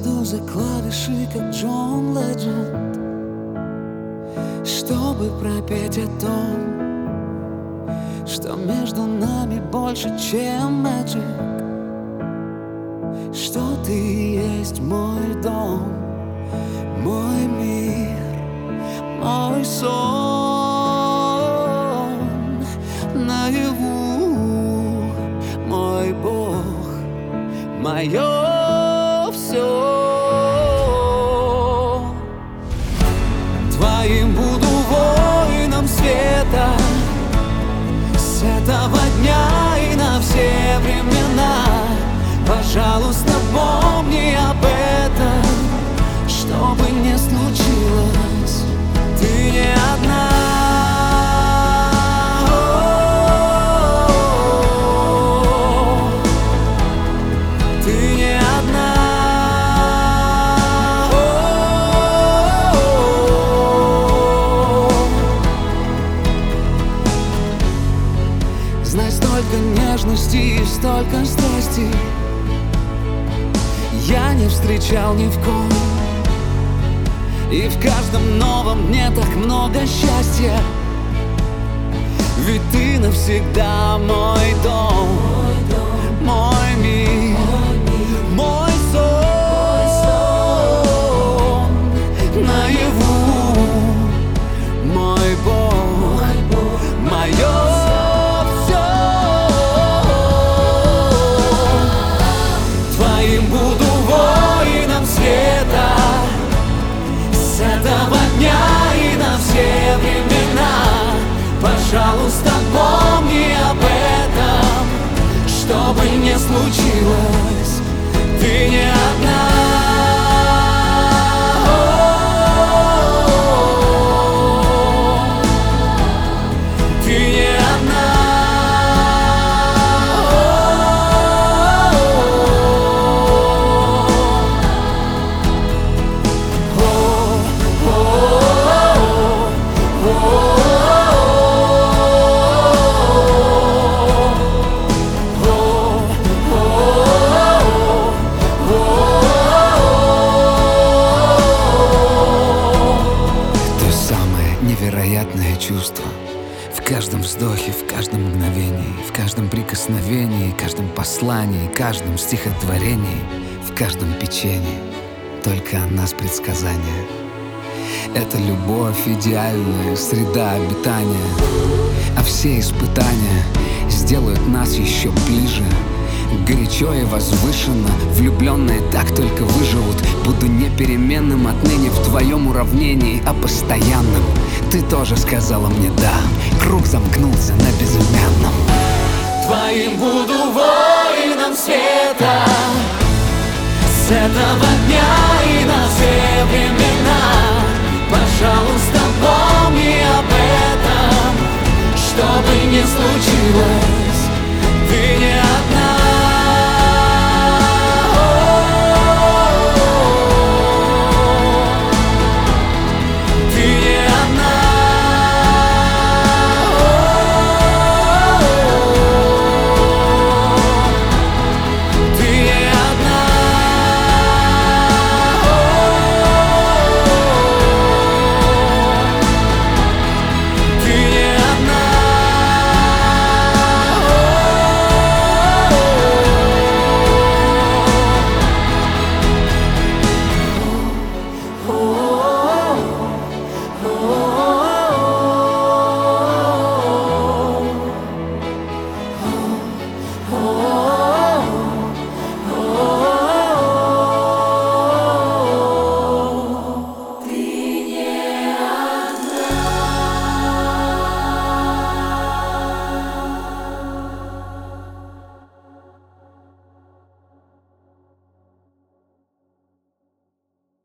Сяду за клавиши, как Джон Ледженд, чтобы пропеть о том, что между нами больше, чем magic, что ты и есть мой дом, мой мир, мой сон. Наяву мой Бог, мое все. Твоим буду воином света с этого дня и на все времена. Пожалуйста, помни об этом, что бы ни случилось, ты не одна. Ты не одна. Знай, столько нежности и столько страсти я не встречал ни в ком. И в каждом новом дне так много счастья, ведь ты навсегда мой дом, мой мир, мой сон. Наяву мой Бог, мое все. Твоим буду воином света с этого дня и на все времена. Пожалуйста, помни об этом, что бы ни случилось, ты не одна. Ты не одна. Невероятное чувство в каждом вздохе, в каждом мгновении, в каждом прикосновении, каждом послании, каждом стихотворении, в каждом печенье. Только о нас предсказания. Это любовь, идеальная среда обитания, а все испытания сделают нас еще ближе. Горячо и возвышенно, влюбленные так только выживут. Буду непеременным отныне в твоем уравнении, а постоянным. Ты тоже сказала мне да, круг замкнулся на безымянном. Твоим буду воином света с этого дня и на все времена. Пожалуйста, помни об этом, что бы ни случилось.